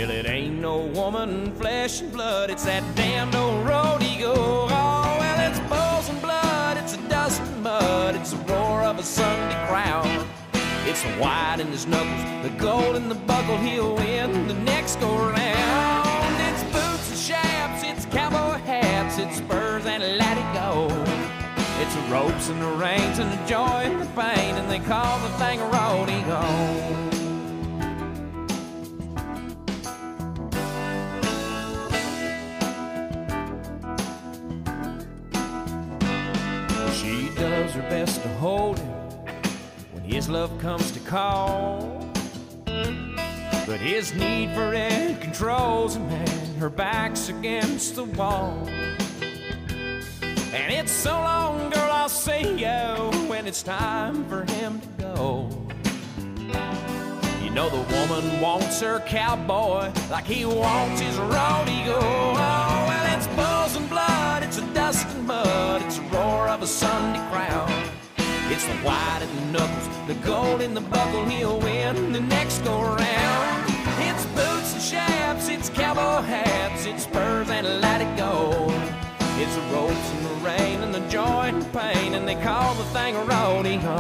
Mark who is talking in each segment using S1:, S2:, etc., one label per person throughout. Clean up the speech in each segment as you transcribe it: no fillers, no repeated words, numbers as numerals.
S1: Well, it ain't no woman, flesh and blood, it's that damned old rodeo. Oh, well, it's bulls and blood, it's a dust and mud, it's the roar of a Sunday crowd. It's the white in his knuckles, the gold in the buckle, he'll win the next go round. It's boots and chaps, it's cowboy hats, it's spurs and let it go. It's the ropes and the reins and the joy and the pain, and they call the thing a rodeo. She does her best to hold him when his love comes to call, but his need for it controls him, and her back's against the wall. And it's so long, girl, I'll see you when it's time for him to go. You know the woman wants her cowboy like he wants his rodeo. Oh, well, it's bulls and blood, it's a dust and mud, it's the roar of a Sunday crowd. It's the white in the knuckles, the gold in the buckle, he'll win the next go round. It's boots and chaps, it's cowboy hats, it's spurs and let it go. It's the ropes and the rain and the joy and the pain, and they call the thing a rodeo.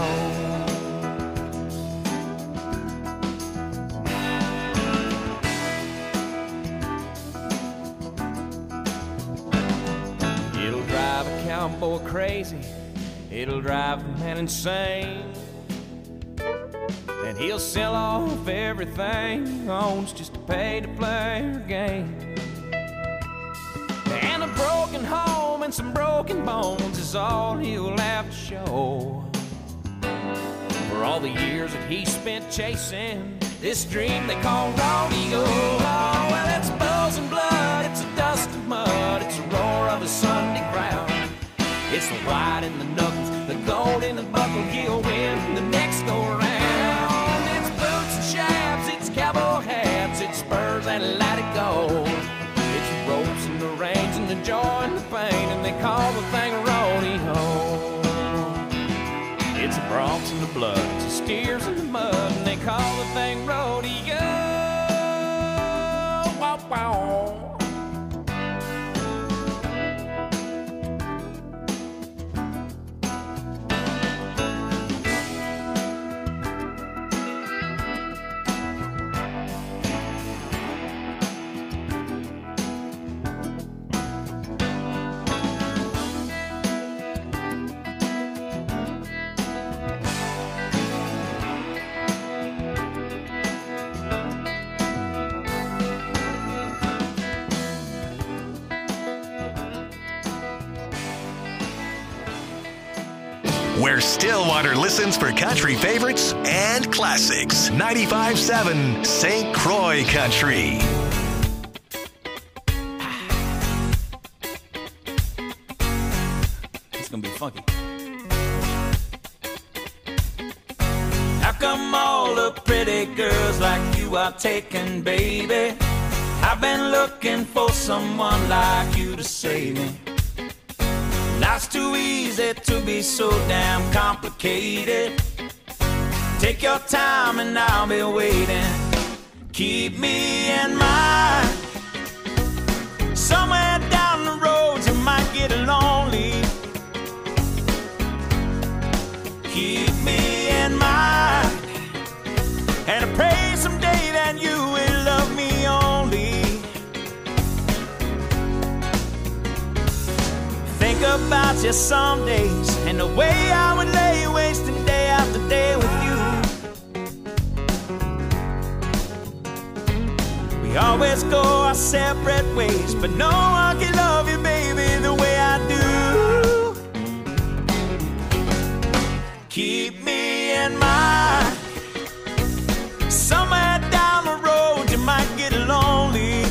S1: It'll drive a cowboy crazy, it'll drive a man insane, and he'll sell off everything he owns just to pay to play her game. And a broken home and some broken bones is all he'll have to show for all the years that he spent chasing this dream they call rodeo. Oh, well, it's bulls and blood, it's a dust and mud, it's the roar of a Sunday crowd. It's the white in the knuckles, the gold in the buckle, he'll win the next go round. It's boots and chaps, it's cowboy hats, it's spurs and let it go. It's the ropes and the reins and the joy and the pain, and they call the thing a rodeo. It's the broncs and the blood, it's the steers and the mud, and they call the thing rodeo. Wow, wow.
S2: Where Stillwater listens for country favorites and classics. 95.7 St. Croix Country.
S1: It's gonna be funky. How come all the pretty girls like you are taken, baby? I've been looking for someone like you to save me. Life's too easy to be so damn complicated. Take your time and I'll be waiting. Keep me in mind. Somewhere down the road you might get lonely. Keep me in mind. And I pray someday that you will love me only. Think about you some days and the way I would lay wasting day after day with you. We always go our separate ways, but no one can love you, baby, the way I do. Keep me in mind. Somewhere down the road you might get lonely.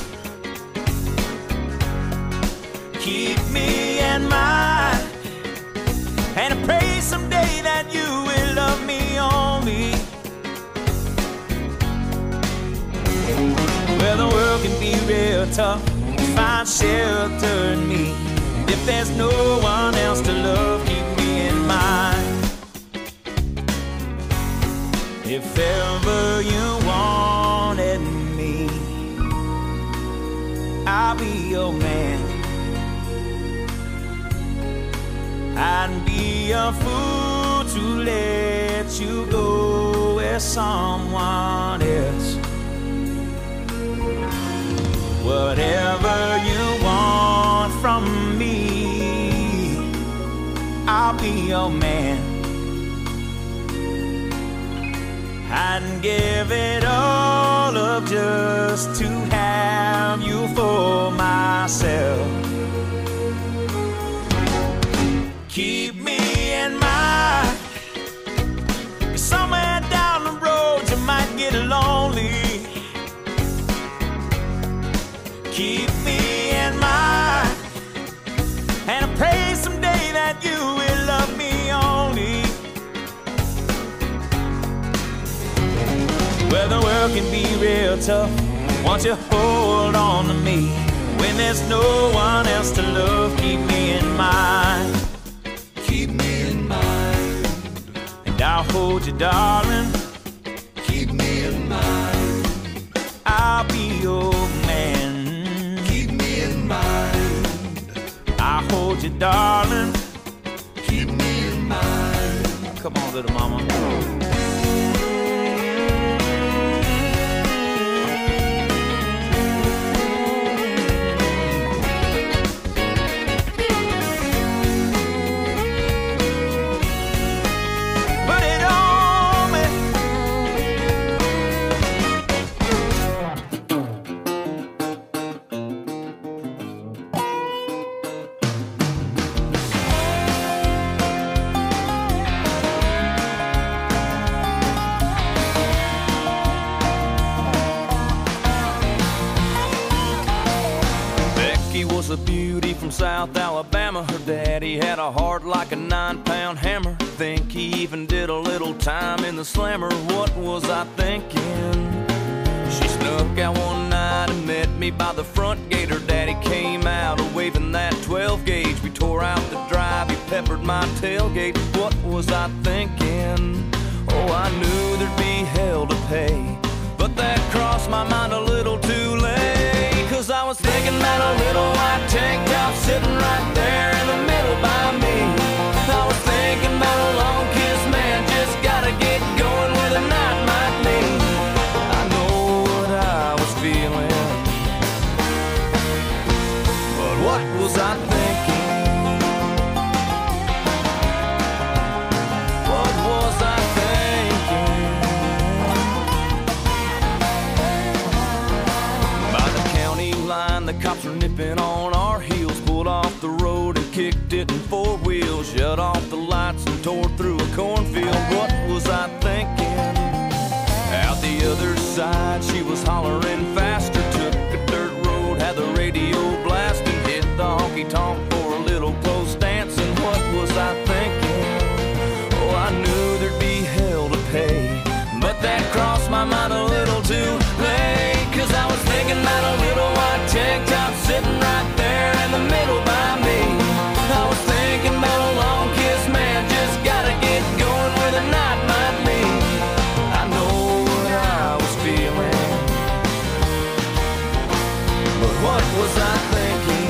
S1: Keep me in mind. And I pray someday that you will love me only. Well, the world can be real tough to find shelter in me. If there's no one else to love, keep me in mind. If ever you wanted me,
S3: be a fool to let you go with someone else. Whatever you want from me, I'll be your man. I'd give it all up just to have you for myself. Keep me in mind, 'cause somewhere down the road you might get lonely. Keep me in mind, and I pray someday that you will love me only. Well, the world can be real tough, won't you hold on to me? When there's no one else to love, keep me in mind. Keep me in mind, and I'll hold you, darling. Keep me in mind, I'll be your man. Keep me in mind, I'll hold you, darling. Keep me in mind. Come on, little mama. A beauty from South Alabama. Her daddy had a heart like a 9-pound hammer. Think he even did a little time in the slammer. What was I thinking? She snuck out one night and met me by the front gate. Her daddy came out waving that 12 gauge. We tore out the drive, he peppered my tailgate. What was I thinking? Oh, I knew there'd be hell to pay, but that crossed my mind a little too late. 'Cause I was thinking about a little white tank top sitting right there in the middle by me. I was thinking about a long kiss, man, just gotta get going where the night might lead. I know what I was feeling, but what was I thinking? What was I thinking? By the county line, the cops were nipping on our heels. Pulled off the road and kicked it in 4 wheels. Shut off the lights and tore through a cornfield. What was I thinking? Out the other side, she was hollering faster. Took a dirt road, had the radio blasting. Hit the honky-tonk for a little close dancing. What was I thinking? Oh, I knew there'd be hell to pay, but that crossed my mind a little too late. 'Cause I was thinking about a little white tank top sitting right there in the middle by me. I was thinking about a long kiss, man, just gotta get going where the night might lead. I know what I was feeling, but what was I thinking?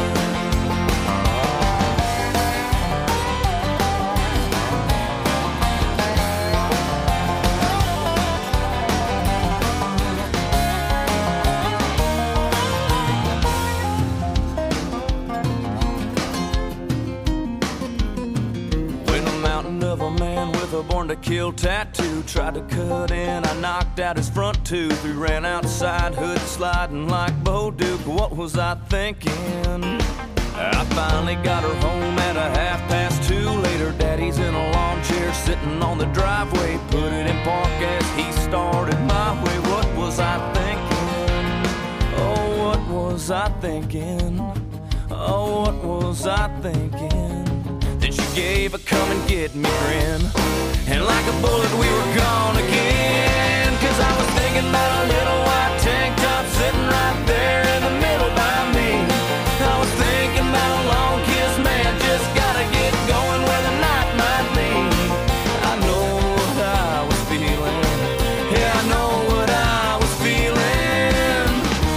S3: A born to kill tattoo tried to cut in, I knocked out his front tooth. We ran outside, hood sliding like Bo Duke. What was I thinking? I finally got her home at a 2:30. Later, daddy's in a lawn chair sitting on the driveway. Put it in park as he started my way. What was I thinking? Oh, what was I thinking? Oh, what was I thinking? Then she gave a come and get me grin, and like a bullet we were gone again. 'Cause I was thinking about a little white tank top sitting right there in the middle by me. I was thinking about a long kiss, man, just gotta get going where the night might lead. I know what I was feeling, yeah, I know what I was feeling.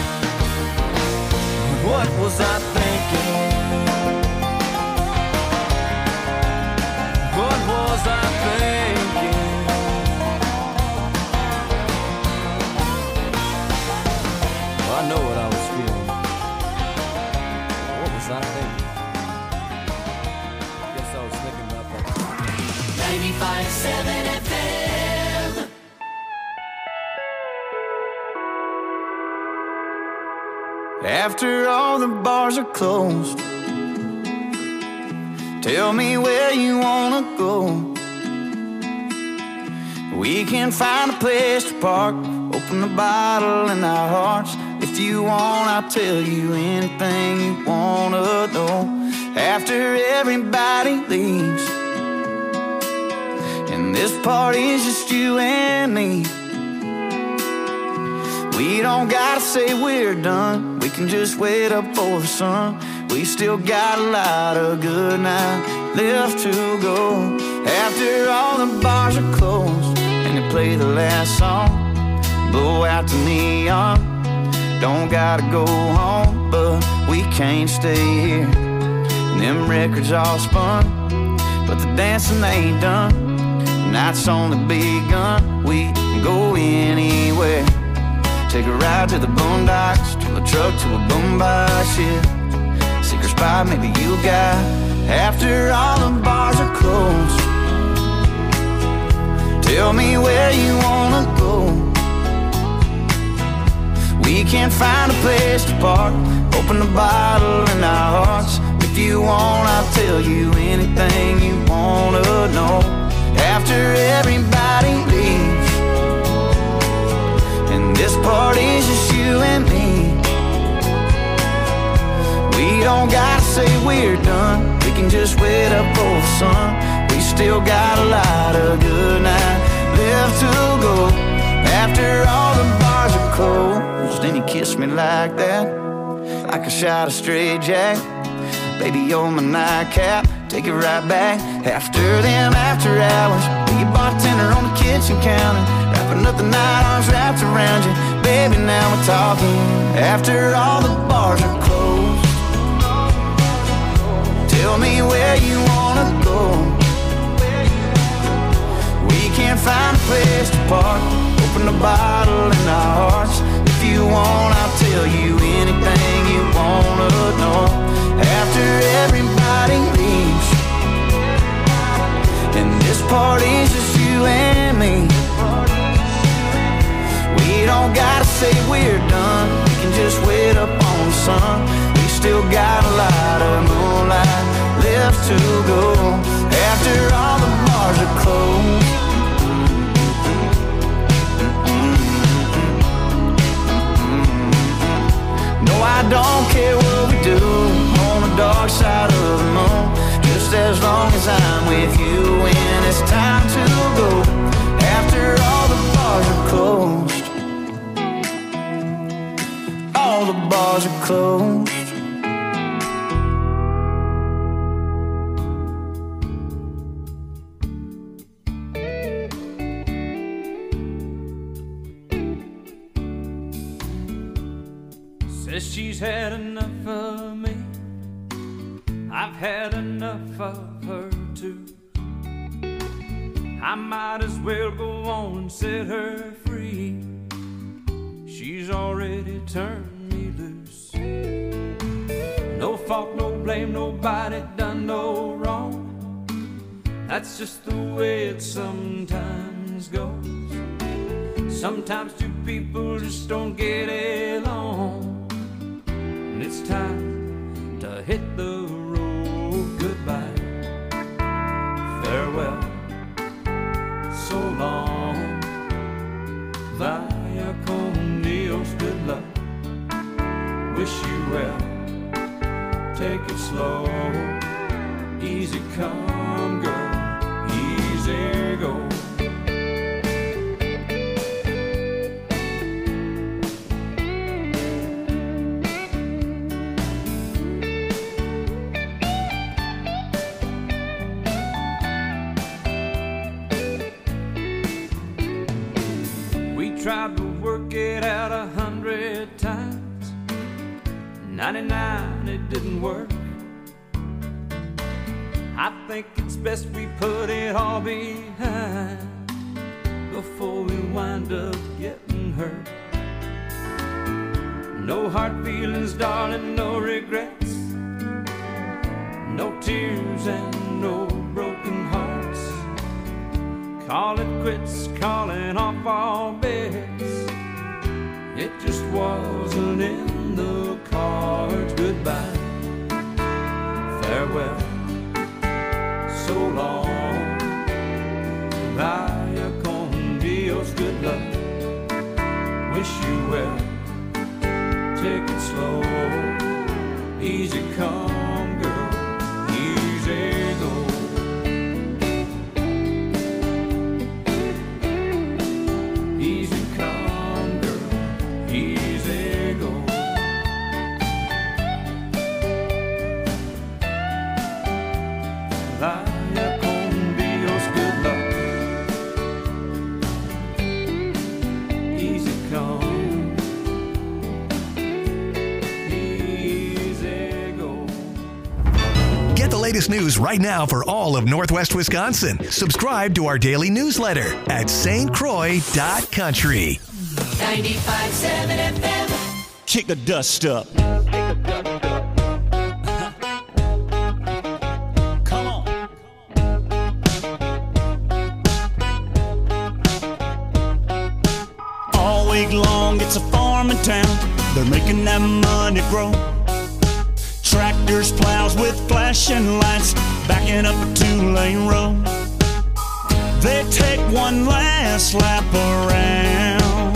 S3: What was I thinking? I know what I was feeling. What was I thinking? Guess I was thinking about that.
S4: 95.7 FM.
S5: After all the bars are closed, tell me where you wanna go. We can find a place to park, open the bottle in our hearts. If you want, I'll tell you anything you wanna know. After everybody leaves, and this party's just you and me, we don't gotta say we're done. We can just wait up for the sun. We still got a lot of good night left to go. After all the bars are closed and they play the last song, blow out the neon. Don't gotta go home, but we can't stay here. And them records all spun, but the dancing ain't done. The night's only begun. We can go anywhere. Take a ride to the boondocks, turn the truck to a boombox, yeah. Secret spot maybe you got. After all the bars are closed, tell me where you wanna go. We can find a place to park, open the bottle in our hearts. If you want, I'll tell you anything you wanna know. After everybody leaves, and this party's just you and me, we don't gotta say we're done. We can just wait up for the sun. We still got a lot of good night left to go. After all the bars are closed, and you kiss me like that, like a shot of straight jack. Baby, you're my nightcap, take it right back. After them after hours, be a bartender on the kitchen counter, wrapping up the night, arms wrapped around you. Baby, now we're talking. After all the bars are closed, tell me where you wanna go. We can't find a place to park, open the bottle in our hearts. If you want, I'll tell you anything you wanna know. After everybody leaves, and this party's just you and me, we don't gotta say we're done. We can just wait up on the sun. We still got a lot of moonlight left to go. After all the bars are closed, no, I don't care what we do on the dark side of the moon, just as long as I'm with you when it's time to go. After all the bars are closed, all the bars are closed.
S1: Says she's had enough of me, I've had enough of her too. I might as well go on and set her free. She's already turned me loose. No fault, no blame, nobody done no wrong. That's just the way it sometimes goes. Sometimes two people just don't get along, and it's time to hit the road. Goodbye, farewell, so long, via con Dios, good luck, wish you well, take it slow, easy come girl, easy go. Tried to work it out 100 times, 99 it didn't work. I think it's best we put it all behind before we wind up getting hurt. No hard feelings, darling, no regrets. No tears and no broken hearts. Call it quits, calling off all bets. It just wasn't in the cards. Goodbye, farewell, so long. Vaya con Dios, good luck. Wish you well. Take it slow. Easy come, girl. Easy go. Easy come, girl. Easy go. Vaya con Dios, good luck. Easy come, easy go.
S2: Get the latest news right now for all of Northwest Wisconsin. Subscribe to our daily newsletter at stcroix.country.
S4: 95.7 FM.
S6: Kick the dust up. Come on. All week long, it's a farming town. They're making that money grow. Tractors, plows with flashing lights, backing up a two-lane road. They take one last lap around.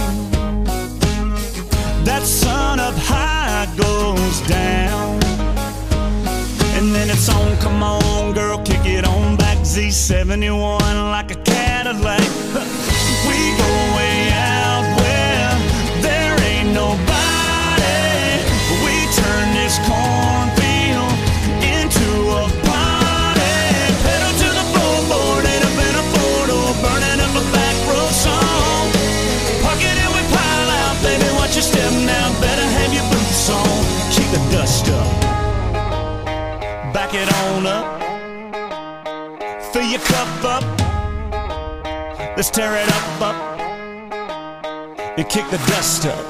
S6: That sun up high goes down. And then it's on, come on girl, kick it on back. Z71 like a Cadillac. We go way out where there ain't nobody. We turn this cornfield into a party. Pedal to the floorboard, ain't up in a four-door, burning up a back road song. Park it and we pile out, baby, watch your step now. Better have your boots on. Kick the dust up. Back it on up. Fill your cup up. Let's tear it up. And kick the dust up.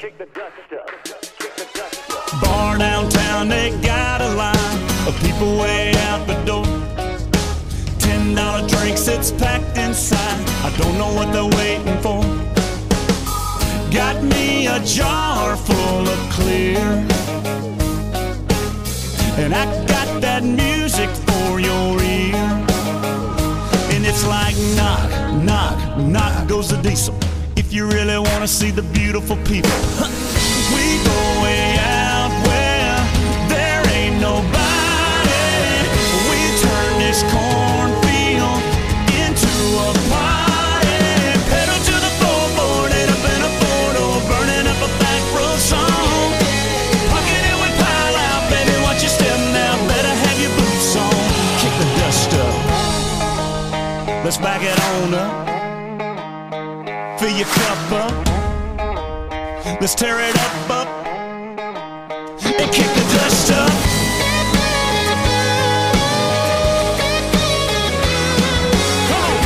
S6: Bar downtown, they got a line of people way out the door. $10 drinks, it's packed inside. I don't know what they're waiting for. Got me a jar full of clear, and I got that music for your ear. And it's like knock, knock, knock goes the diesel. If you really want to see the beautiful people, we go way out where there ain't nobody. We turn this cornfield into a party. Pedal to the floorboard, ain't up in a four-door, burning up a back road song. Pocket it with pile out, baby, watch your step now. Better have your boots on. Kick the dust up. Let's back it on up. Fill your cup up. Let's tear it up, and kick the dust up. Come on.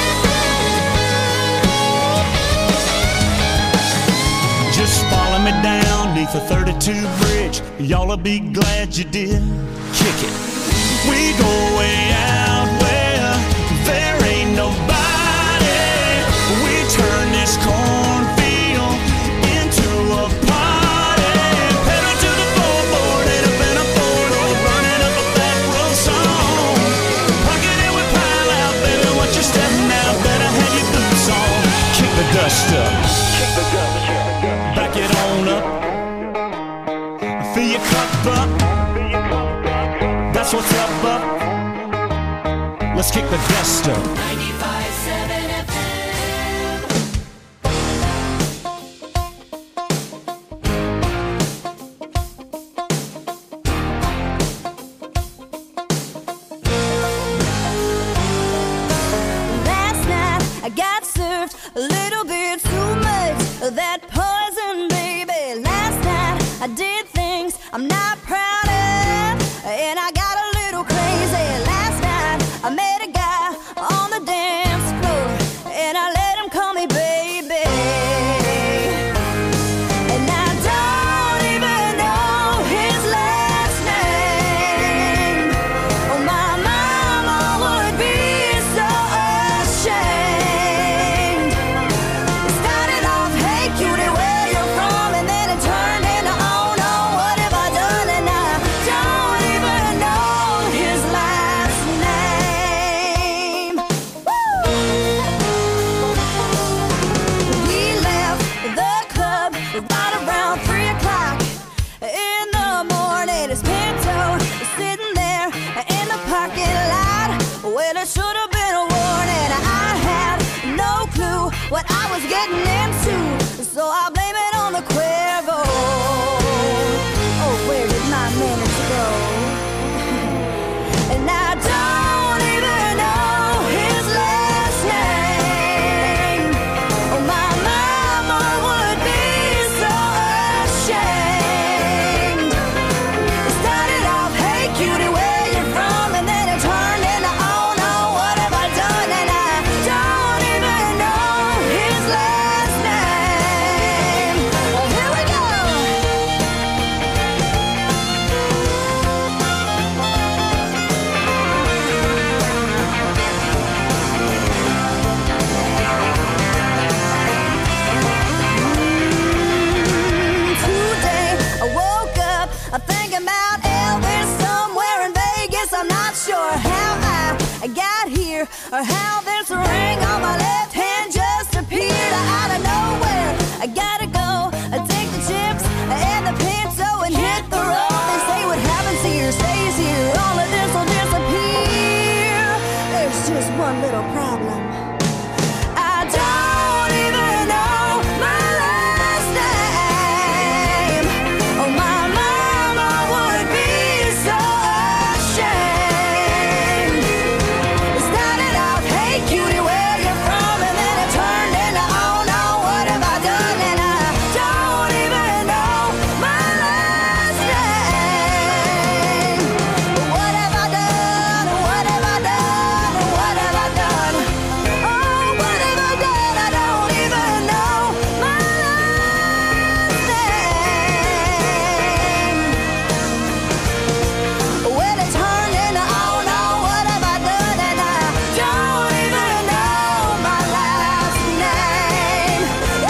S6: Just follow me down neath the 32 bridge. Y'all'll be glad you did. Kick it. We go way out where there ain't nobody. We turn this cornfield into a party. Pedal to the floorboard, ain't up in a four-door, burning up a back road song. Pocket it with pile out, baby, watch your step now. Better have your boots on. Kick the dust up. Back it on up. Fill your cup up. That's what's up. Let's kick the dust up.
S4: 95.7 FM.
S7: Last night I got served a little bit too much of that poison, baby. Last night I did things I'm not proud of, and I got a little crazy. Last night I met a guy on the dance a problem. I don't even know my last name. Oh, my mama would be so ashamed. It started out, hey cutie, where you from? And then it turned into, oh no, what have I done? And I don't even know my last name. What have I done? What have I done? What have I done? Oh, what have I done? I don't even know my last name. Well, it turned into, oh no, what have I done? And I don't even know my last name.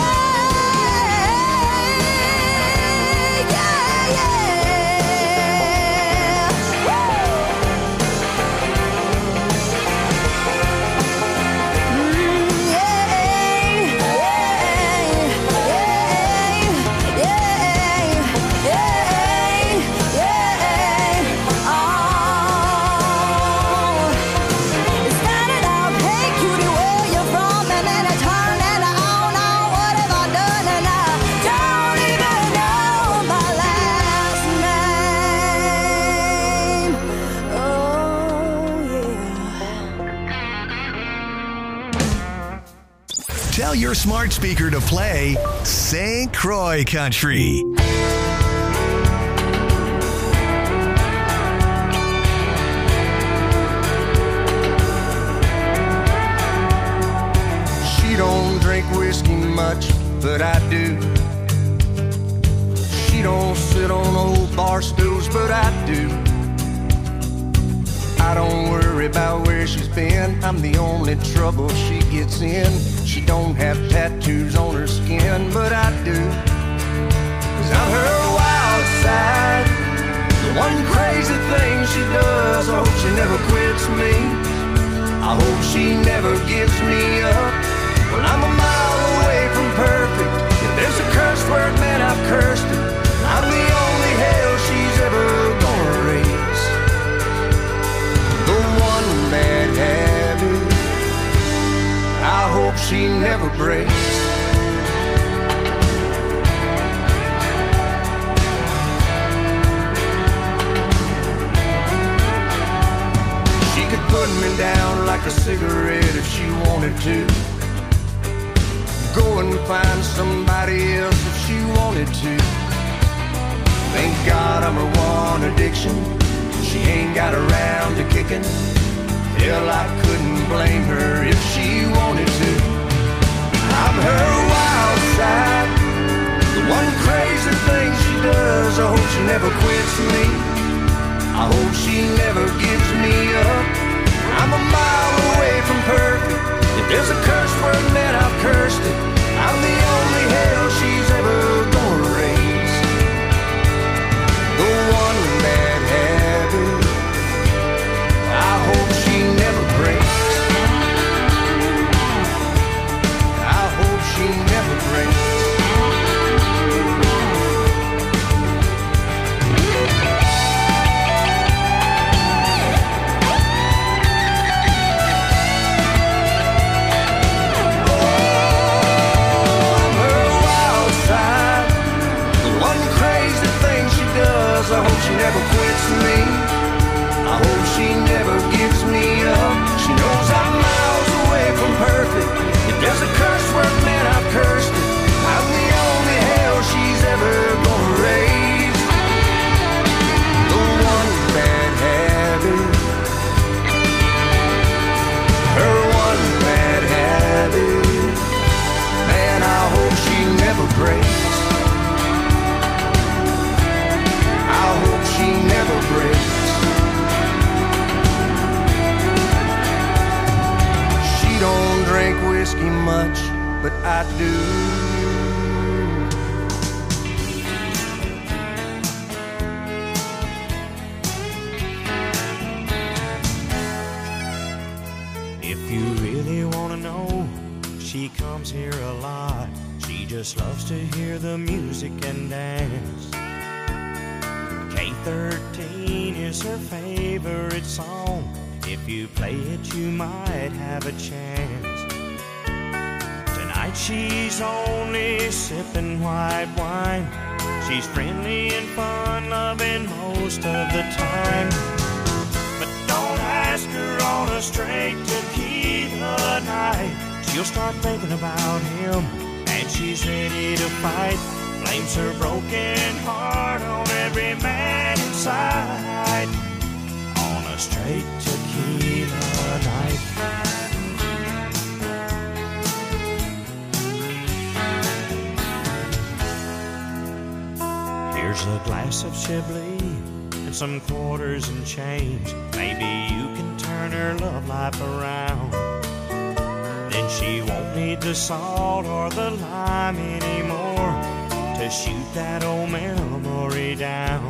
S7: It started out, hey cutie, where you from? And then it turned into, oh no, what have I done? And I don't even know my last name. Oh yeah.
S2: Tell your smart speaker to play St. Croix Country.
S8: She don't drink whiskey much, but I do. She don't sit on old bar stools, but I do. I don't worry about where she's been. I'm the only trouble she gets in. She don't have tattoos on her skin, but I do. 'Cause I'm her wild side. The one crazy thing she does. I hope she never quits me. I hope she never gives me up. Well, I'm a mile away from perfect. If there's a curse word, man, I've cursed it. I'm the only hell she's ever gonna raise. The one bad habit I hope she never breaks. She could put me down like a cigarette if she wanted to. Go and find somebody else if she wanted to. Thank God I'm her one addiction. She ain't got around to kicking. Hell, I couldn't blame her if she wanted to. I'm her wild side. The one crazy thing she does. I hope she never quits me. I hope she never gives me up. I'm a mile away from perfect. If there's a curse word, man, I've cursed it. I'm the only hell she's ever gonna raise. The one bad habit I hope she never breaks. I hope she never breaks. I hope she never quits me. I hope she never gives me up. She knows I'm miles away from perfect. If there's a curse word, man, I've cursed it. I'm the only hell she's ever gonna raise. The one bad habit. Her one bad habit. Man, I hope she never breaks. I hope she never breaks. She don't drink whiskey much, but I do.
S6: If you really want to know, she comes here a lot. She just loves to hear the music and dance. K13 is her favorite song. If you play it, you might have a chance. Tonight she's only sipping white wine. She's friendly and fun-loving most of the time. But don't ask her on a straight tequila night. She'll start thinking about him, and she's ready to fight. Blames her broken heart on every man inside. On a straight tequila night. Here's a glass of Chablis and some quarters and change. Maybe you can turn her love life around. Then she won't need the salt or the lime anymore to shoot that old memory down.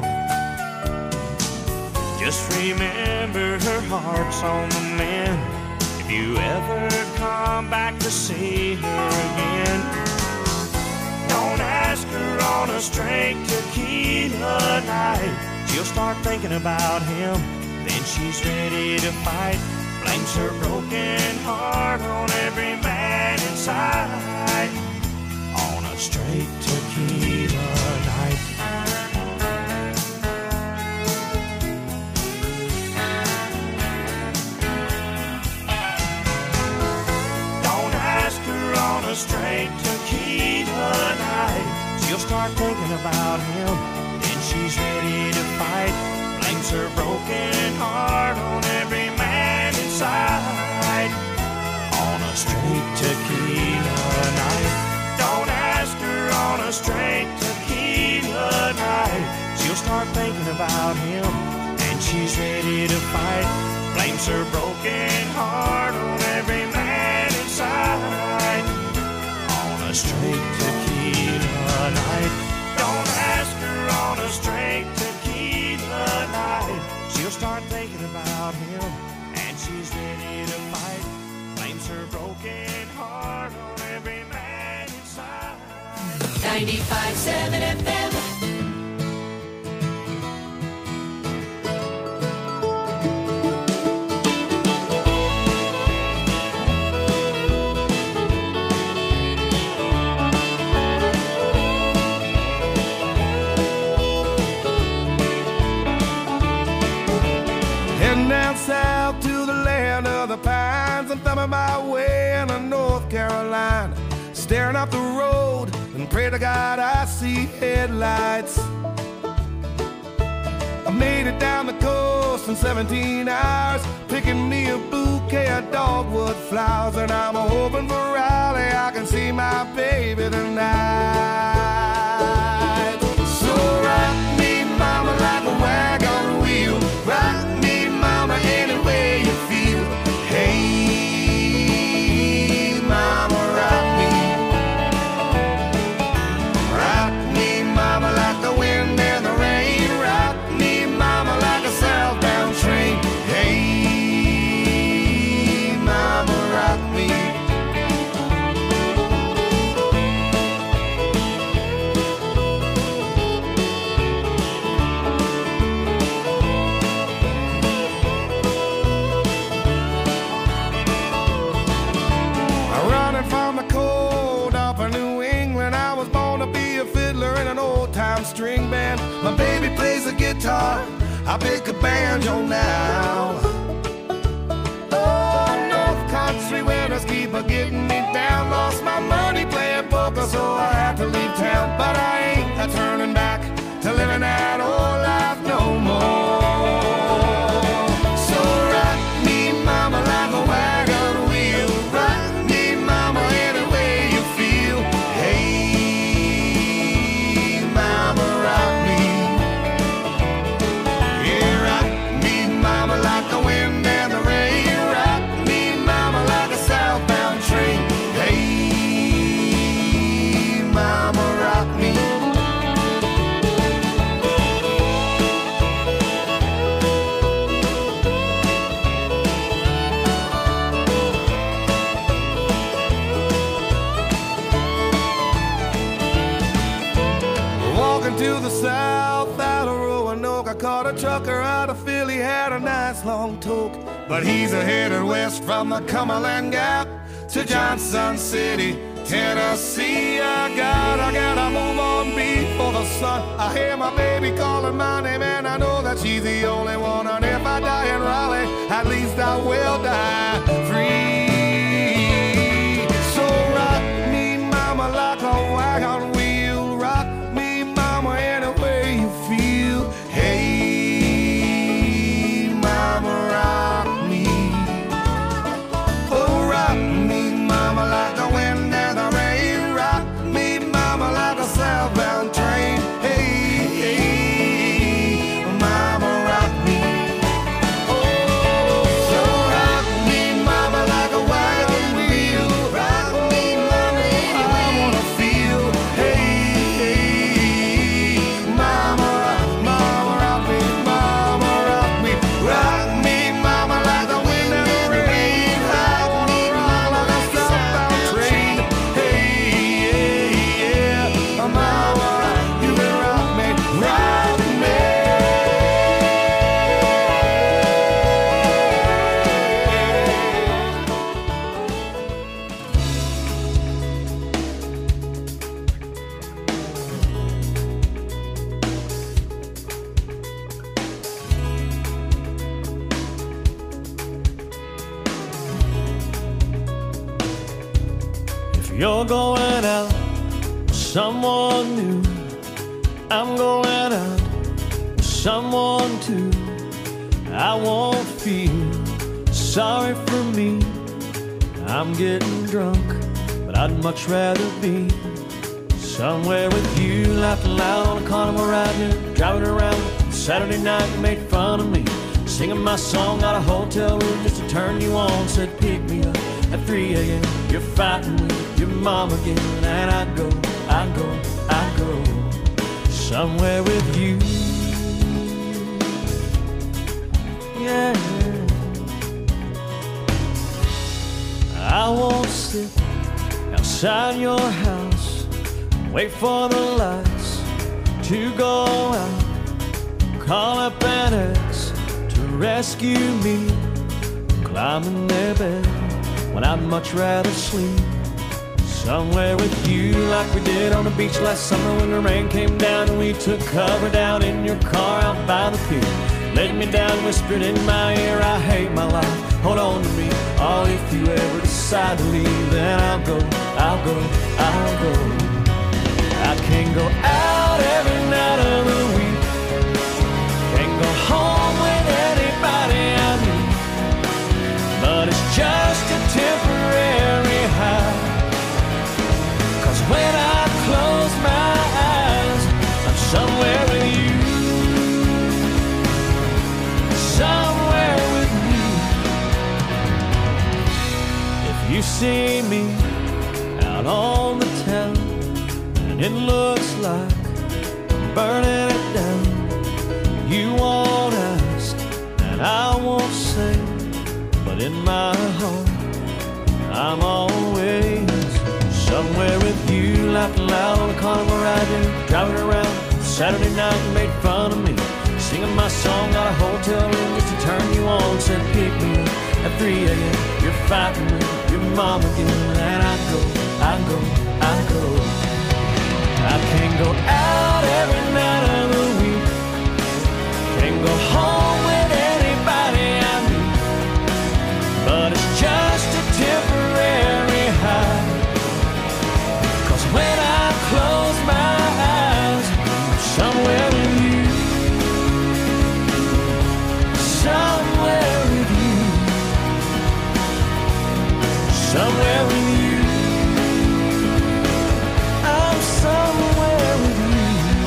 S6: Just remember her heart's on the mend if you ever come back to see her again. Don't ask her on a straight tequila night. She'll start thinking about him, then she's ready to fight. Blames her broken heart on every man inside. On a straight tequila night. Don't ask her on a straight tequila night. She'll start thinking about him, then she's ready to fight. Blames her broken heart on every man inside. On a straight tequila night. Don't ask her on a straight tequila night. She'll start thinking about him, and she's ready to fight. Blames her broken heart on every man inside. On a straight tequila night. Don't ask her on a straight tequila night. She'll start thinking about him, and she's ready to fight. Blames her broken heart on every man inside.
S4: 95.7 FM.
S8: Heading down south to the land of the pines. I'm thumbing my way into North Carolina, staring up the road and pray to God I see headlights. I made it down the coast in 17 hours, picking me a bouquet of dogwood flowers, and I'm hoping for Raleigh I can see my baby tonight. So rock me, mama, like a wagon wheel. Rock me, mama, any way you feel. Hey, mama, rock me. Rock me, mama, like the wind and the rain. Rock me, mama, like a southbound train. Hey, mama, rock me. From the cold off of New England, I was born to be a fiddler in an old-time string band. My baby plays the guitar, I pick a banjo now. Oh, North Country winters keep a getting me down. Lost my money playing poker, so I had to leave town. But I ain't a turning back to living that old life no more. So rock me, mama, like a wagon wheel. Rock me, mama, any way you feel. Hey, mama, rock me. Yeah, rock me, mama, like the wind and the rain. Rock me, mama, like a southbound train. Hey, mama, rock me. Walking to the south out of Roanoke, I I caught a trucker out of Philly, had a nice long talk. But he's a headed west from the Cumberland Gap to Johnson City, Tennessee. I gotta move on before the sun. I hear my baby calling my name, and I know that she's the only one. And if I die in Raleigh, at least I will die free. So rock me, mama, like a wagon wheel. Rock me, mama, any way you feel. Hey, mama, rock me. Oh, rock me, mama, like the wind and the rain. Rock me, mama, like a southbound train. Hey, hey, mama, rock me. Oh, so rock me, mama, like a wagon wheel. Rock me, mama, I wanna feel. Hey, hey, mama, rock me, mama, rock me. Rock me, mama, like the wind and the rain. I wanna rock like a southbound train. Hey, yeah, mama, you can rock me, rock me.
S1: If you're going out with someone new, I'm going out with someone too. I won't feel sorry for me. I'm getting drunk, but I'd much rather be somewhere with you, laughing loud on a carnival ride here, driving around Saturday night. You made fun of me, singing my song out of hotel room just to turn you on. Said pick me up at 3 a.m. You're fighting with your mom again, and I go somewhere with you. Yeah, I won't sit outside your house, wait for the lights to go out, call up an ex to rescue me, climb in their bed when I'd much rather sleep somewhere with you, like we did on the beach last summer when the rain came down and we took cover down in your car out by the pier. Laid me down, whispered in my ear, I hate my life, hold on to me. Oh, if you ever decide to leave, then I'll go. I can't go out every night of the week, can't go home with anybody I meet, but it's just a temporary high. Cause when I close my eyes, I'm somewhere with you, somewhere with you. If you see me out on the town and it looks like I'm burning it down, you won't ask and I won't say, but in my heart I'm always somewhere with you, laughing loud on the carnival ride here, driving around Saturday night. You made fun of me, singing my song out of hotel room just to turn you on. Said pick me up at 3 a.m. You're fighting with your mom again, and I go. I can't go out every night of the week, can't go home with anybody I meet, but it's just a temporary high. Cause when I close my eyes, I'm somewhere with you, somewhere with you, somewhere with you. I'm somewhere with you.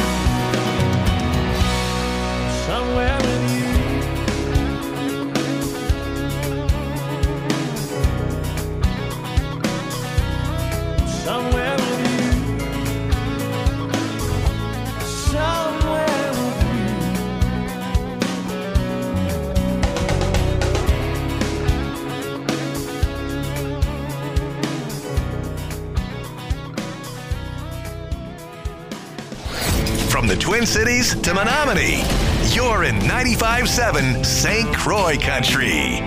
S2: From the Twin Cities to Menominee, you're in 95.7 St. Croix Country.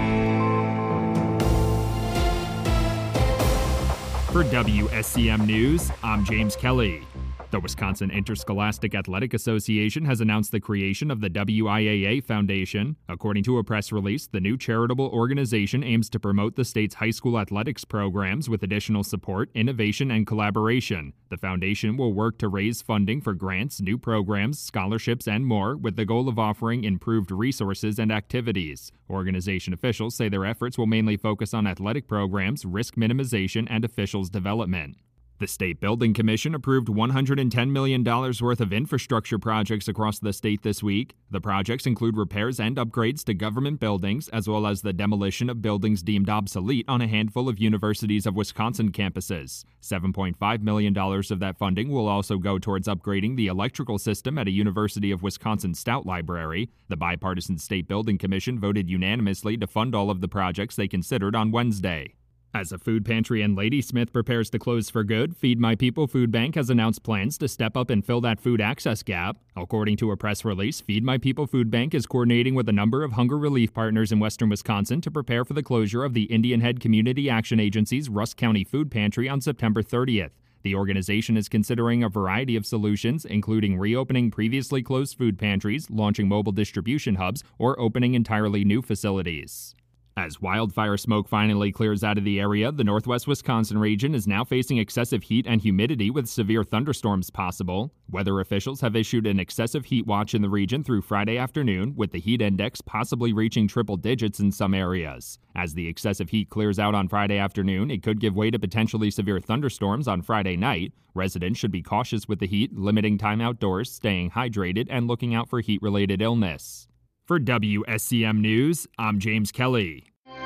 S9: For WSCM News, I'm James Kelly. The Wisconsin Interscholastic Athletic Association has announced the creation of the WIAA Foundation. According to a press release, the new charitable organization aims to promote the state's high school athletics programs with additional support, innovation, and collaboration. The foundation will work to raise funding for grants, new programs, scholarships, and more, with the goal of offering improved resources and activities. Organization officials say their efforts will mainly focus on athletic programs, risk minimization, and officials development. The State Building Commission approved $110 million worth of infrastructure projects across the state this week. The projects include repairs and upgrades to government buildings, as well as the demolition of buildings deemed obsolete on a handful of Universities of Wisconsin campuses. $7.5 million of that funding will also go towards upgrading the electrical system at a University of Wisconsin Stout library. The bipartisan State Building Commission voted unanimously to fund all of the projects they considered on Wednesday. As a food pantry in Ladysmith prepares to close for good, Feed My People Food Bank has announced plans to step up and fill that food access gap. According to a press release, Feed My People Food Bank is coordinating with a number of hunger relief partners in western Wisconsin to prepare for the closure of the Indian Head Community Action Agency's Rusk County Food Pantry on September 30th. The organization is considering a variety of solutions, including reopening previously closed food pantries, launching mobile distribution hubs, or opening entirely new facilities. As wildfire smoke finally clears out of the area, the northwest Wisconsin region is now facing excessive heat and humidity with severe thunderstorms possible. Weather officials have issued an excessive heat watch in the region through Friday afternoon, with the heat index possibly reaching triple digits in some areas. As the excessive heat clears out on Friday afternoon, it could give way to potentially severe thunderstorms on Friday night. Residents should be cautious with the heat, limiting time outdoors, staying hydrated, and looking out for heat-related illness. For WSCM News, I'm James Kelly.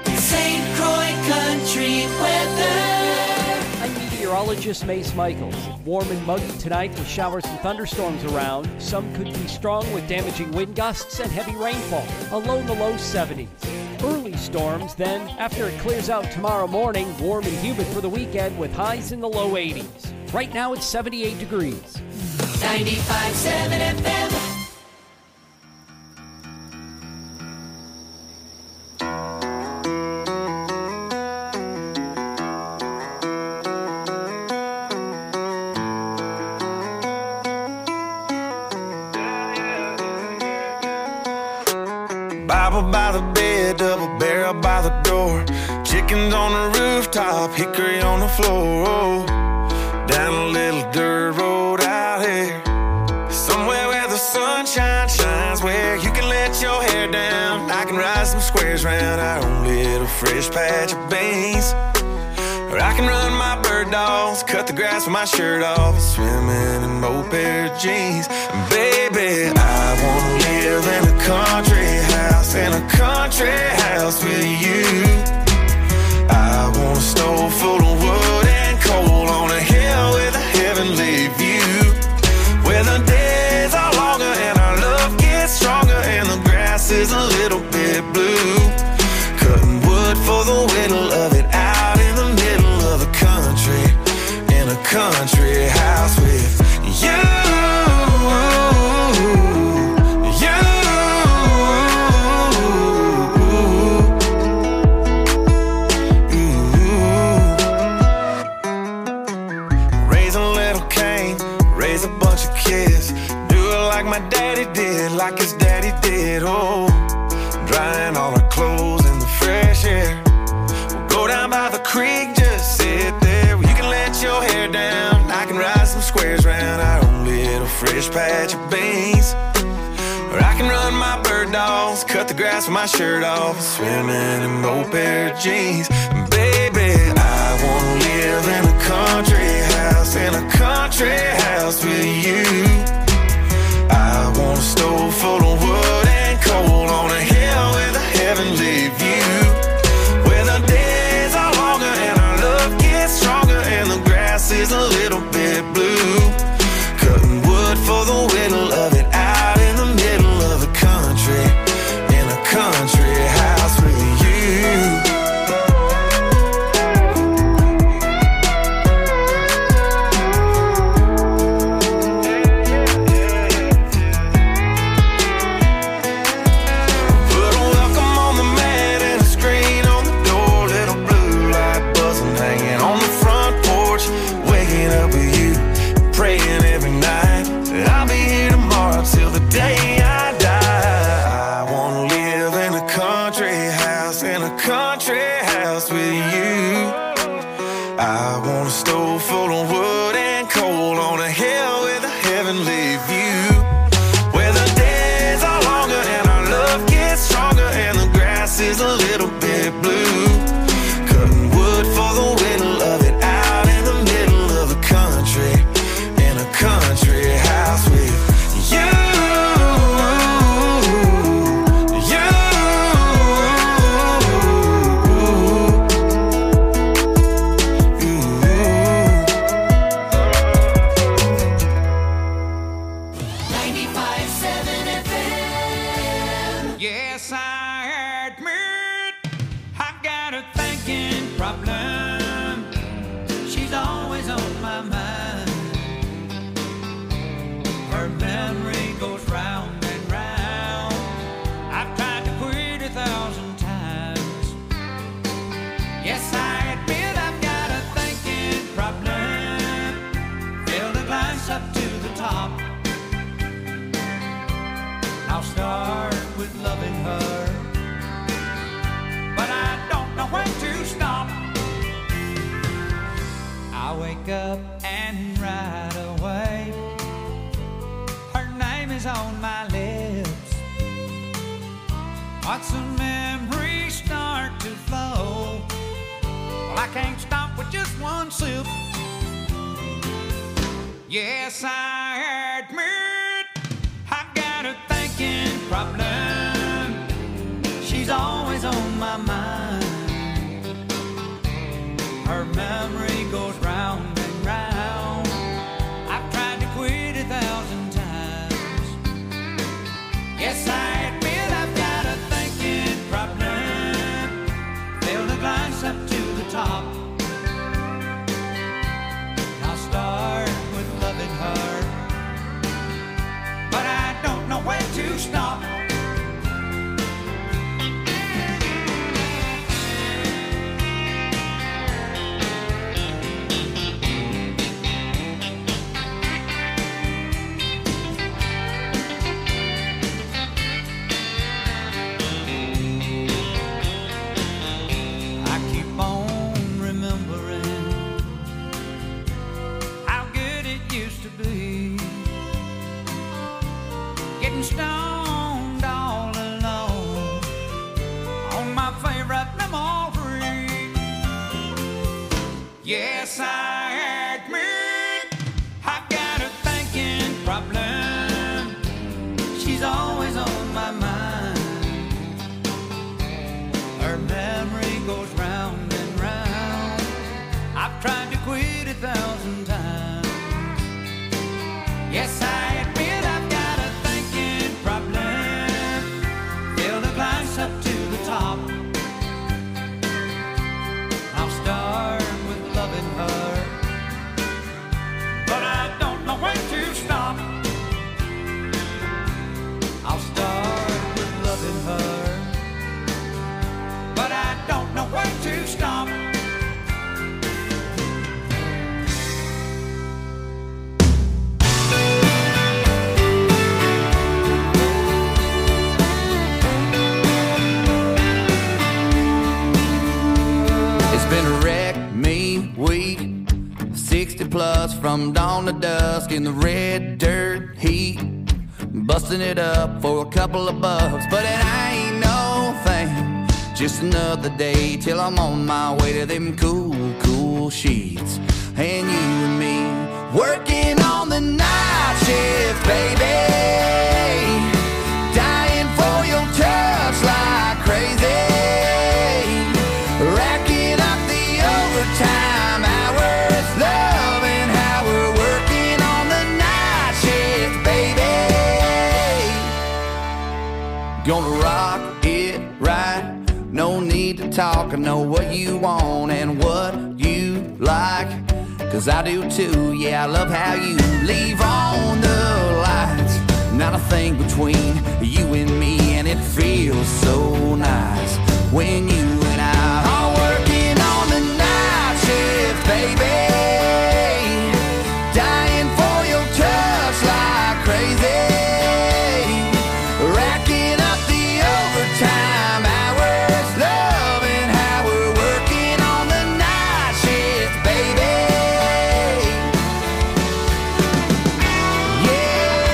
S4: St. Croix Country weather.
S10: I'm meteorologist Mace Michaels. Warm and muggy tonight with showers and thunderstorms around. Some could be strong with damaging wind gusts and heavy rainfall. A low in the low 70s. Early storms, then after it clears out tomorrow morning, warm and humid for the weekend with highs in the low 80s. Right now it's 78 degrees.
S4: 95.7 FM.
S5: Bible by the bed, double barrel by the door. Chickens on the rooftop, hickory on the floor. Down a little dirt road out here, somewhere where the sunshine shines, where you can let your hair down. I can ride some squares round our own little fresh patch of beans. Or I can run my bird dogs, cut the grass with my shirt off, swimming in both pair of jeans. And baby, I wanna live in a country house, in a country house with you. I want a stove full of wood and coal on a hill with a heavenly view, where the days are longer and our love gets stronger and the grass is a little bit blue. Cutting wood for the whittle of it out in the middle of the country, in a country house with you. Raise a little Cain, raise a bunch of kids, do it like my daddy did, like his daddy did. Oh, drying all our clothes in the fresh air. We'll go down by the creek, just sit there. You can let your hair down, I can ride some squares round our own little fresh patch of beans. Or I can run my bird dogs, cut the grass with my shirt off, swimming in both pair of jeans. Baby, I wanna live in a country house, in a country house with you. I want a stove full of wood and coal on a hill with a heavenly view, where the days are longer and our love gets stronger and the grass is a little bit blue. Cutting wood for the whittle of it out in the middle of the country, in a country house with you.
S11: with you. Where the days are longer and our love gets stronger and the grass is a little bit blue. Cutting wood for the whittle of it out in the middle of the country, in a country house with you.
S1: Start with loving her, but I don't know when to stop. I wake up and right away her name is on my lips. Watch the memories start to flow. Well, I can't stop with just one sip. Yes, I admit problem. She's always on my mind. Her memory goes round and round. I've tried to quit 1,000 times. Yes, I admit I've got a thinking problem. Fill the glass up to the top. I'll start with loving her, but I don't know when to stop. I keep on remembering how good it used to be. Getting stoned all alone on my favorite memory. Yes, I admit I've got a thinking problem. She's always on my mind. Her memory goes round and round. I've tried to quit 1,000 times. Yes, I admit I've got a thinking problem. Fill the glass up to the top. I'll start with loving her, but I don't know when to stop. I'll start with loving her, but I don't know when to stop.
S5: Been a wreck, me, week 60 plus from dawn to dusk in the red dirt heat, busting it up for a couple of bucks. But it ain't no thing, just another day till I'm on my way to them cool, cool sheets. And you and me working on the night shift, baby, dying for your touch like crazy. Time hours, loving how we're working on the night shift, baby. Gonna rock it right, no need to talk. I know what you want and what you like, 'cause I do too. Yeah, I love how you leave on the lights. Not a thing between you and me, and it feels so nice when you and I are working on the night shift, baby. Dying for your touch like crazy. Racking up the overtime hours, loving how we're working on the night shift, baby. Yeah.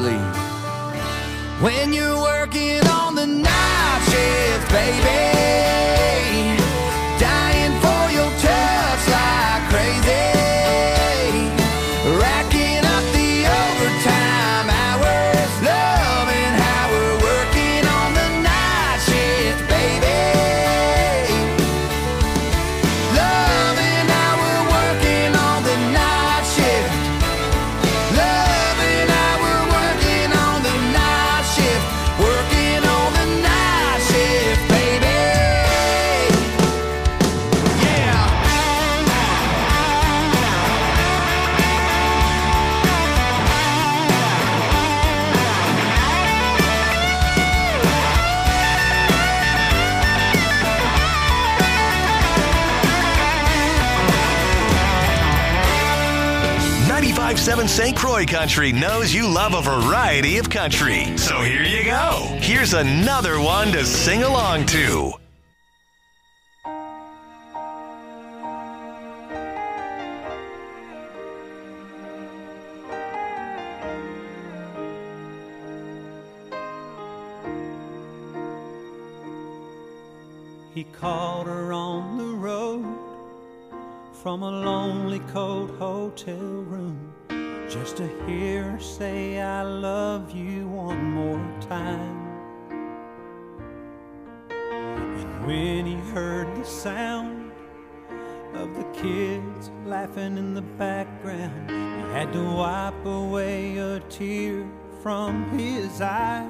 S12: believe. When you're working on the night shift, baby, dying for your touch like crazy, racking up the overtime hours, loving how we're working on the night shift, baby, loving how we're working on the night shift, loving how we're working on the night shift, working on the night shift, baby. Yeah.
S2: 95.7 St. Croix Country knows you love a variety of country. So here you go. Here's another one to sing along to.
S13: He called her on the road from a lonely, cold hotel room, just to hear her say, I love you one more time. And when he heard the sound of the kids laughing in the background, he had to wipe away a tear from his eye.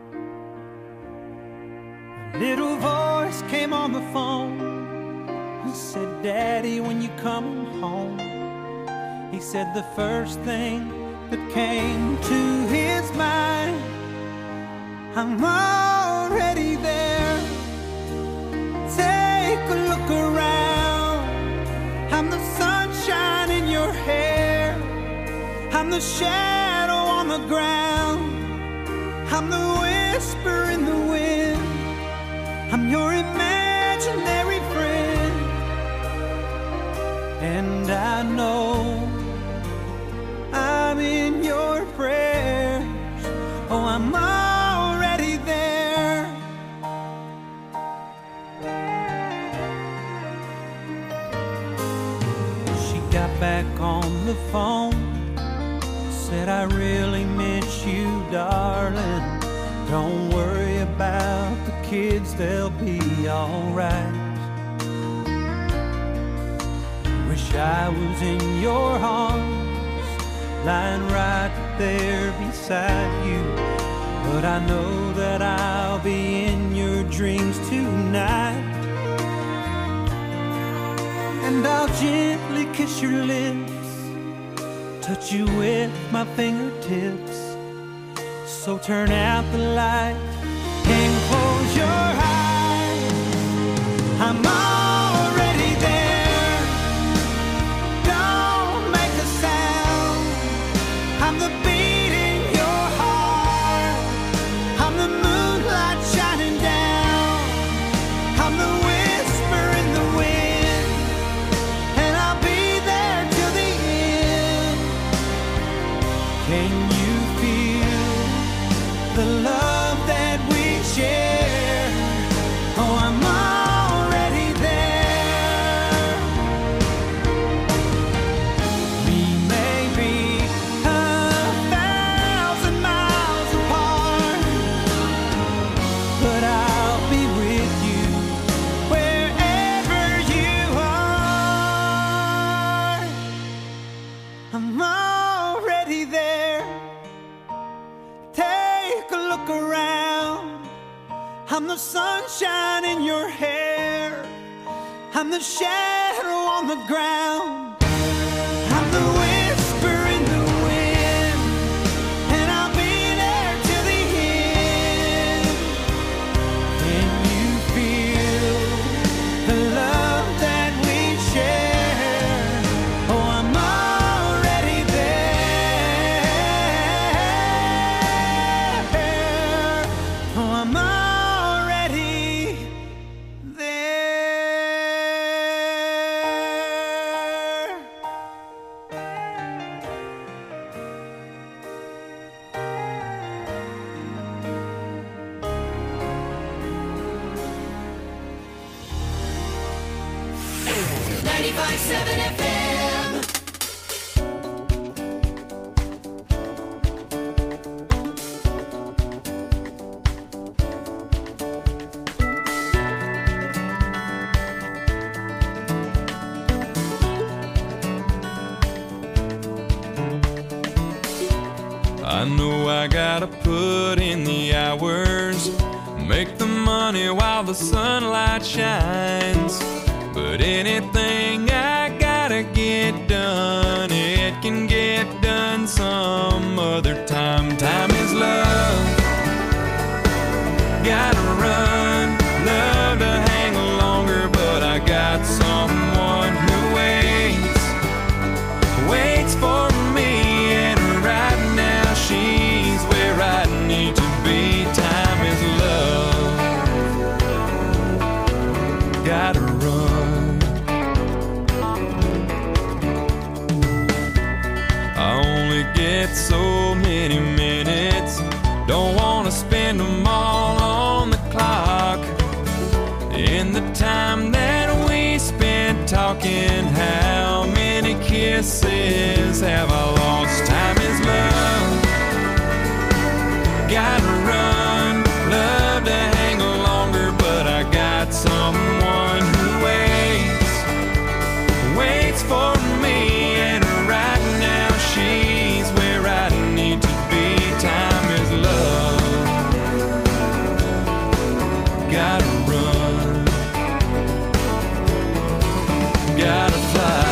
S13: A little voice came on the phone. He said, Daddy, when you coming home? He said the first thing that came to his mind, I'm already there. Take a look around. I'm the sunshine in your hair. I'm the shadow on the ground. I'm the whisper in the wind. I'm your imaginary friend. And I know I'm in your prayers. Oh, I'm already there. She got back on the phone, said, I really miss you, darling. Don't worry about the kids, they'll be alright. Wish I was in your arms, lying right there beside you. But I know that I'll be in your dreams tonight. And I'll gently kiss your lips, touch you with my fingertips. So turn out the light and close your eyes. I'm already there. Don't make a sound. I'm the beat in your heart. I'm the moonlight shining down. I'm the whisper in the wind. And I'll be there till the end. Can you feel the love that we share? Oh, I'm already there. We may be 1,000 miles apart, but I'll be with you wherever you are. I'm already there. Take a look around. I'm the sunshine in your hair. I'm the shadow on the ground. I'm the whisper in the wind. And I'll be there till the end. Can you feel the love that we share? Oh, I'm already there. Oh, I'm already there.
S4: 95.7 FM.
S14: I know I gotta put in the hours, make the money while the sunlight shines. But anything I gotta get done, it can get done some other time. Time is love, gotta run, love to hang longer, but I got someone who waits for me, and right now she's where I need to be. Time is love, gotta run. I only get so many minutes, don't wanna spend them all on the clock. In the time that we spent talking, how many kisses have I lost? Time is love, gotta run, love to hang longer, but I got someone who waits for me, and right now she's where I need to be. Time is love, gotta run, gotta fly.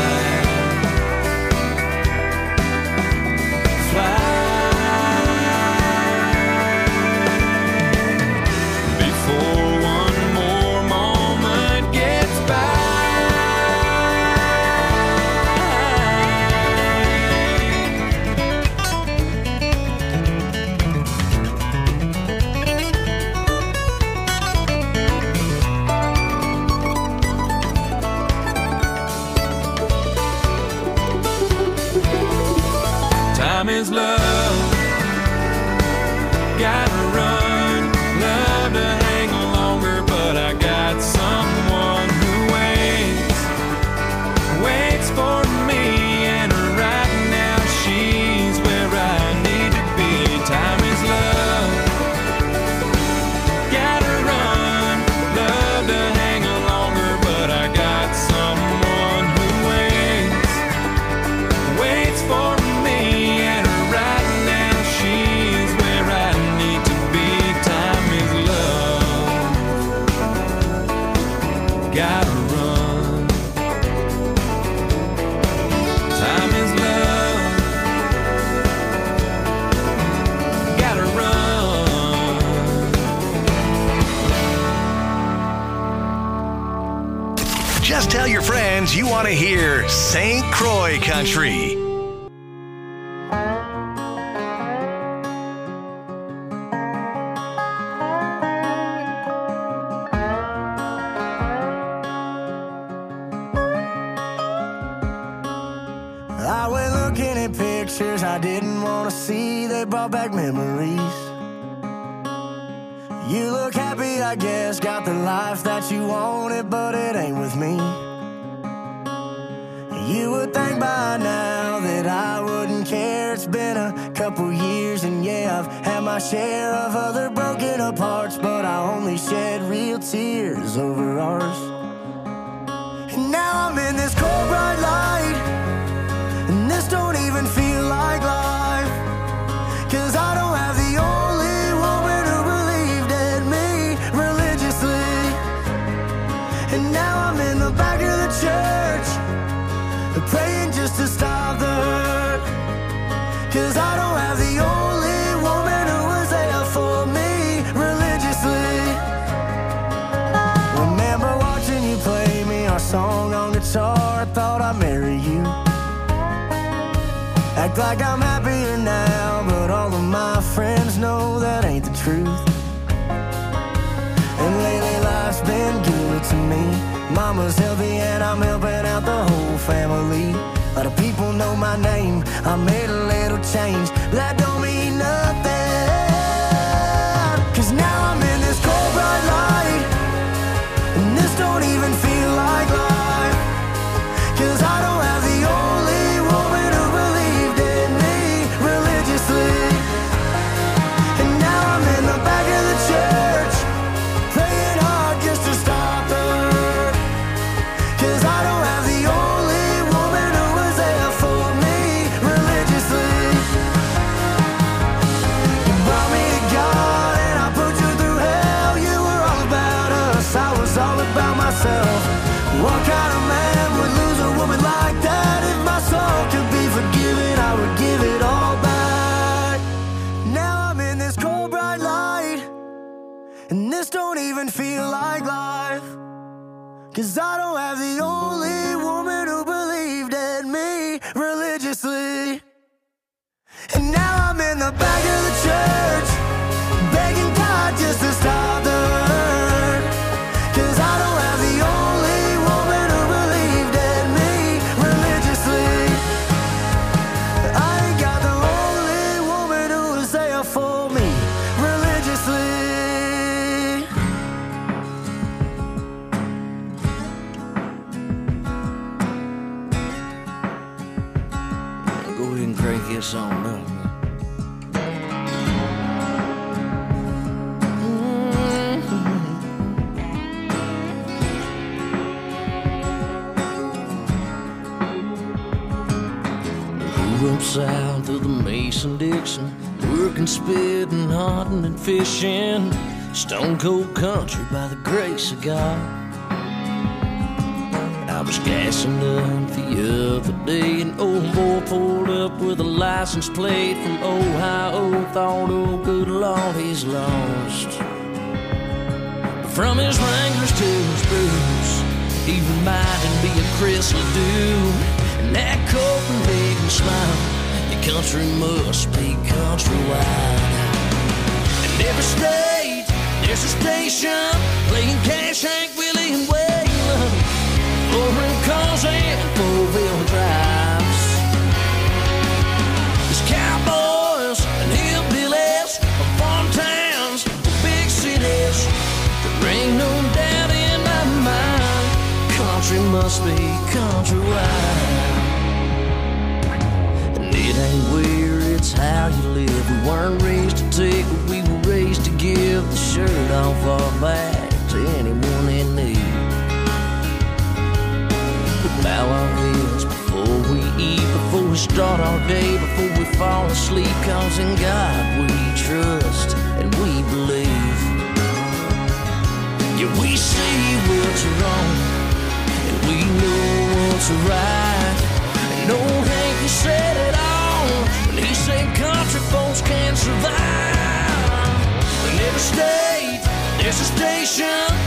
S14: Time is love, gotta run, love to hang longer, but I got someone who waits for me, and right now she's where I need to be. Time is love, gotta run, love to hang longer, but I got someone who waits for me. Gotta run. Time is love, gotta run.
S2: Just tell your friends you want to hear St. Croix Country.
S12: I went looking at pictures I didn't want to see. They brought back memories. You look happy, I guess, got the life that you wanted, but it ain't with me. You would think by now that I wouldn't care. It's been a couple years, and yeah, I've had my share of other broken apart, but I only shed real tears over ours. And now I'm in this cold bright light, and this don't even feel like life, 'cause I don't have the only woman who believed in me religiously. And now I'm in the back of the church, praying just to stop the hurt, 'cause I don't have the only woman who was there for me religiously. Remember watching you play me our song on guitar, I thought I'd marry you. Act like I'm happier now, but all of my friends know that ain't the truth. And lately life's been good to me. Mama's healthy and I'm helping out the whole family. A lot of people know my name, I made a little change, but that don't mean nothing, 'cause now I'm in this cold bright light, and this don't even feel like life, And this don't even feel like life, 'cause I don't have the only woman who believed in me religiously. And now I'm in the back of the church, begging God just to stop the hurt, 'cause I don't have the only woman who believed in me religiously. I ain't got the only woman who was there for me religiously.
S3: Go ahead and crank this on up. Grew up south of the Mason-Dixon, working, spitting, hunting, and fishing. Stone cold country by the grace of God. I was gassing up the other day, an old boy pulled up with a license plate from Ohio. Thought, oh good Lord, he's lost. But from his Wranglers to his boots, he reminded me of Chris Ledoux. And that Copenhagen smile, your country must be countrywide. In every state, there's a station playing Cash, Hank, Willie, and Waylon. Foreign cars and four-wheel drives. There's cowboys and hillbillies from farm towns to big cities. There ain't no doubt in my mind, country must be countrywide. And it ain't where, it's how you live. We weren't raised to take, but we were raised to give the shirt off our back to anyone in need. Bow our heads before we eat, before we start our day, before we fall asleep. 'Cause in God we trust and we believe. Yeah, we see what's wrong and we know what's right. And old Hank, he said it all when he said country folks can't survive. In every state, there's a station